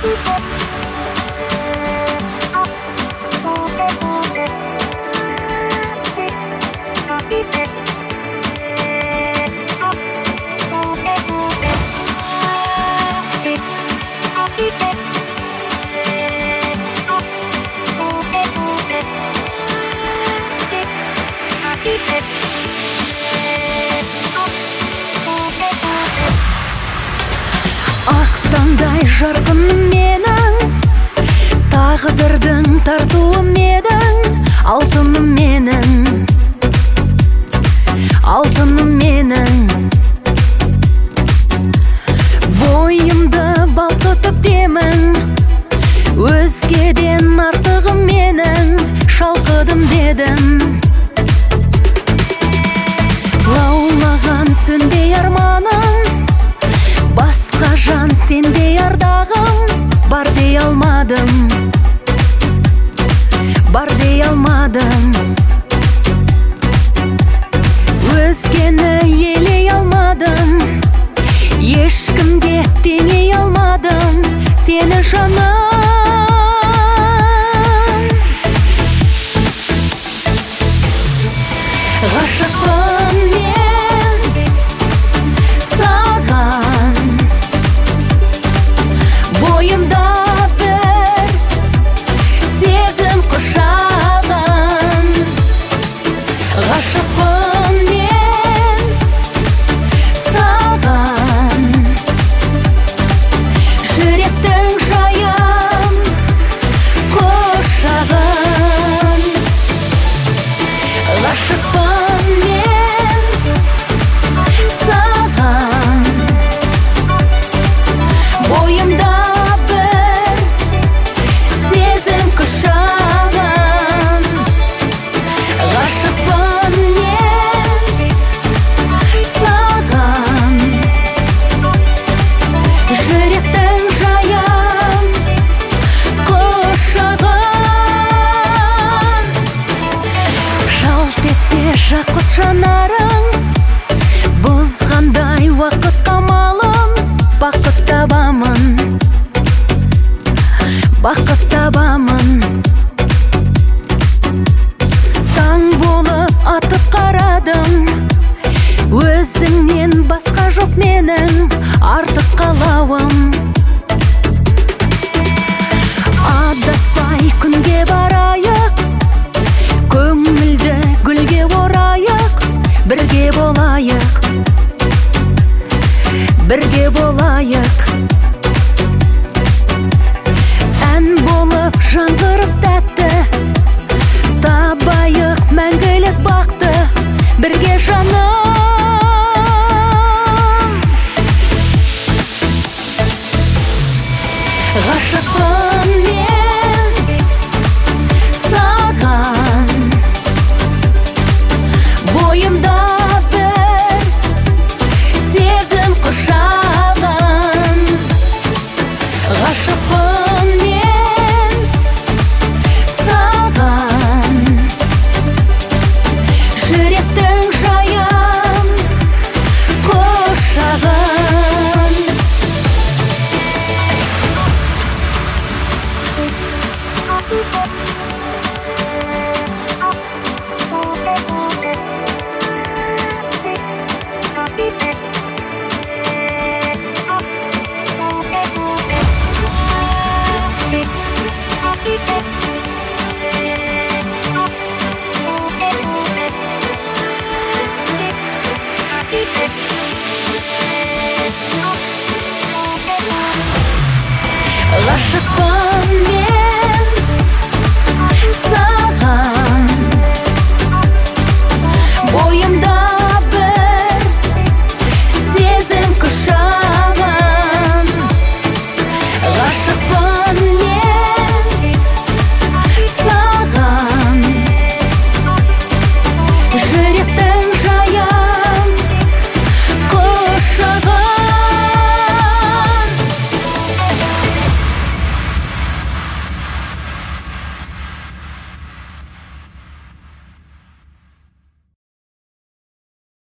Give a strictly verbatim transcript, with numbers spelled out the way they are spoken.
Ақтаңдай жарқыным менің, тағдырдың тартуым едің. Алтыным менің, алтыным менің. Бойымды балқытып демін, өзгеден артығым менің. Шалқыдым дедім, лаулаған сөнбей арманым. Басқа жан сендей ардағым, бар дей алмадым, бар дей алмадым. Өзгені елей алмадым, ешкімге теңей алмадым сені жаным. Ғашықпын мен саған, бойымда бір сезім құшаған. Ғашықпын мен саған, жүректің жаян құшағын. Ғашықпын мен саған, бойымда бір сезім құшағын. Ғашықпын мен саған, жүректің жаян құшағын. Жалт етсе жақұт жанарың, бұзғандай уақыт қамалым. Бақыт табамын, бақыт табамын. Таң болып атып қарадым, өзіңнен басқа жоқ менің артық қалауым. Адаспай күнге барайық, көңілді гүлге орайық. Бірге болайық, бірге болайық. Ән болып жаңғырайық.